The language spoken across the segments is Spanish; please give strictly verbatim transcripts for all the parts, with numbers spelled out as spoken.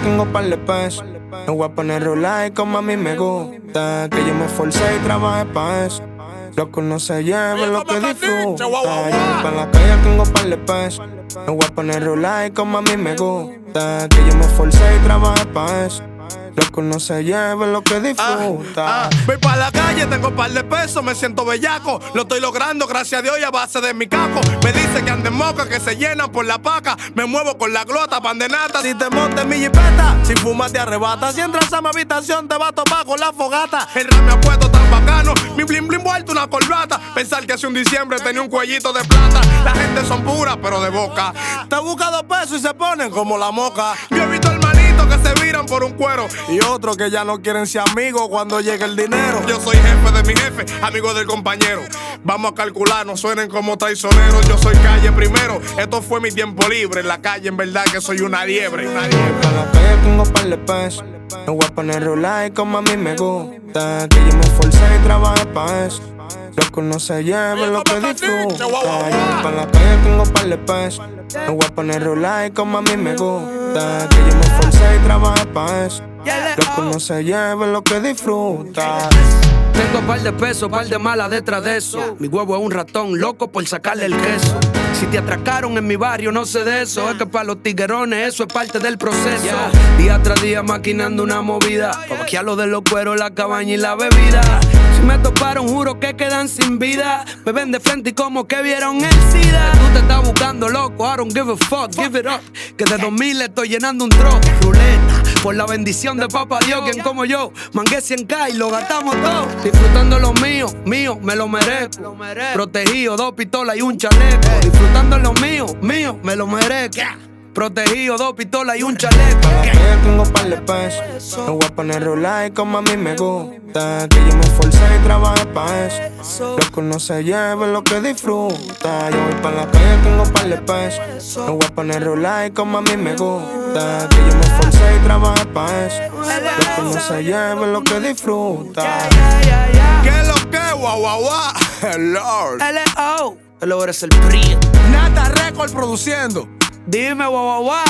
tengo par de pesos. Me voy a poner rolar como a mí me gusta. Que yo me esforcé y trabajé pa' eso. Loco no se lleve lo que disfruta. Yo voy pa' la calle, tengo par de pesos. Me voy a poner rolar como a mí me gusta. Que yo me esforcé y trabajé pa' eso. Loco no se lleve lo que disfruta. Ah, ah, voy pa' la calle, tengo un par de pesos, me siento bellaco. Lo estoy logrando, gracias a Dios, y a base de mi caco. Me dice que anden mocas, que se llenan por la paca. Me muevo con la glota, pan de nata. Si te montes mi jipeta, si fumas te arrebata. Si entras a mi habitación, te va a topar con la fogata. El rap me ha puesto tan bacano, mi bling bling vuelto una corbata. Pensar que hace un diciembre tenía un cuellito de plata. La gente son puras, pero de boca. Te busca dos pesos y se ponen como la moca. Yo he visto hermanitos que se viran por un cuero y otros que ya no quieren ser amigos cuando llegue el dinero. Yo soy jefe de mi jefe, amigo del compañero. Vamos a calcular, no suenen como traicioneros. Yo soy calle primero, esto fue mi tiempo libre. En la calle en verdad que soy una liebre, una liebre. Pa' la calle tengo par de pesos. Me voy a poner rolar como a mí me gusta. Que yo me esforcé y trabajé pa' eso. Loco no se lleve lo que disfruta. Yo pa' la calle tengo par de pesos. Me voy a poner rolar como a mí me gusta. Que yo me esforcé y trabajé pa' eso. Loco no se lleve lo que disfruta. Tengo par de pesos, par de malas detrás de eso. Mi huevo es un ratón, loco por sacarle el queso. Si te atracaron en mi barrio, no sé de eso. Es que para los tiguerones eso es parte del proceso. Día tras día maquinando una movida pa' vaquear lo de los cueros, la cabaña y la bebida. Si me toparon, juro que quedan sin vida. Me ven de frente y como que vieron el SIDA. Tú te estás buscando, loco, I don't give a fuck, give it up. Que de dos mil estoy llenando un truck. Ruleta, por la bendición de papá Dios. Quien como yo, mangué cien K y lo gastamos todo. Disfrutando lo mío, mío, me lo merezco. Protegido, dos pistolas y un chaleco. Disfrutando lo mío, mío, me lo merezco. Protegido, dos pistolas y un chaleco. Pa' la calle tengo par de pesos. Me voy a poner rolar como a mí me gusta. Que yo me esforcé y trabajé pa' eso. Loco no se lleve lo que disfruta. Yo voy pa' la calle tengo par de pesos. Me voy a poner rolar como a mí me gusta. Que yo me esforcé y trabajé pa' eso. Loco no se lleve lo que disfruta. ¿Qué es lo que? Guau, guau, guau. Lord. L O, el Lord es el PRI. Nata Record produciendo. Dime, guau, guau, guau.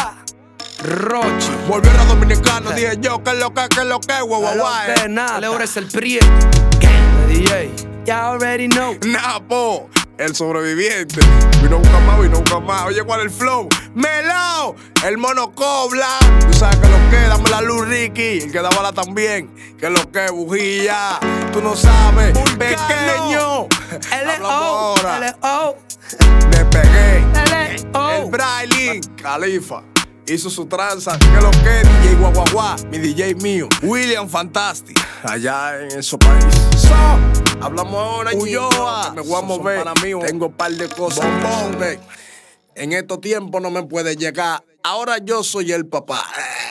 Rochi. Volvió a dominicano, dije yo, ¿qué es lo que, qué es lo que, guau, guau, guau? Que nada, el Lord es el PRI. D J, ya already know. Nah, po, el sobreviviente. Vino nunca más, vino nunca más. Oye, ¿cuál es el flow? Melao, el mono cobla. Tú sabes que lo que, dame la luz, Ricky. El que da bala también. Que lo que, bujía. Tú no sabes, pequeño. L O, L O. Me pegué. L O. El Brailin, Califa. Hizo su tranza, que lo que D J Guaguaguá, mi D J mío, William Fantastic, allá en esos países. So, hablamos ahora, Ulloa, me voy a mover, tengo un par de cosas. Bombón, en estos tiempos no me puede llegar, ahora yo soy el papá.